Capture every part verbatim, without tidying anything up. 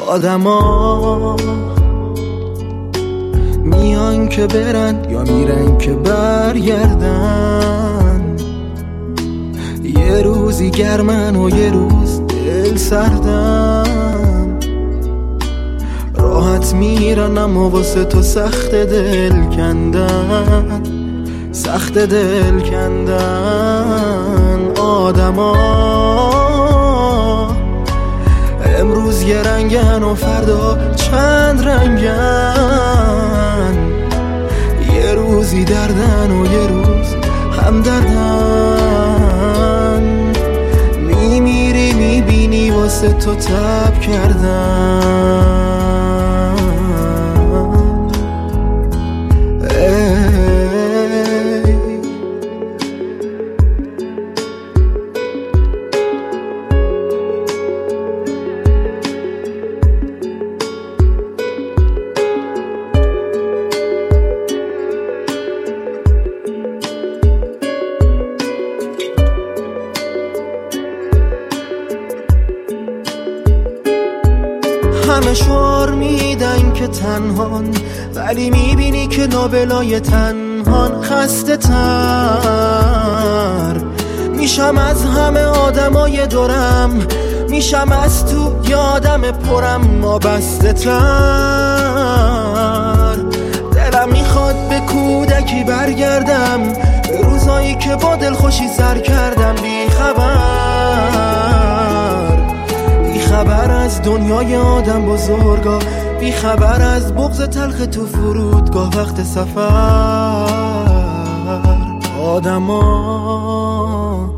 آدما میان که برن یا میرن که برگردن، یه روزی گرمن و یه روز دل سردن. راحت میرن اما واسه تو سخت دل کندن، سخت دل کندن. آدما امروز یه رنگن و فردا چند رنگن، یه روزی دردن و یه روز هم دردن. میمیری میبینی واسه تو تب کردن. همه شعار میدن که تنهان، ولی میبینی که نابلای تنهان. خسته تر میشم از همه آدمای دورم، میشم از تو یادم پرم ما بسته تر. دلم میخواد به کودکی برگردم، به روزایی که با دل خوشی سر کردم. بی خبر بی خبر از دنیای آدم بزرگا، بی خبر از بغض تلخ تو فرودگاه وقت سفر. آدما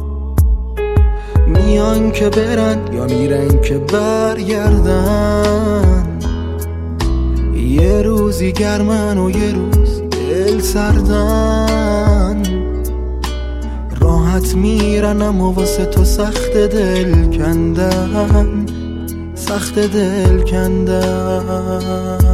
میان که برن یا میرن که برگردن، یه روزی گرمن و یه روز دل سردن. راحت میرن اما واسه تو سخت دل کندن، سخت دل کندن.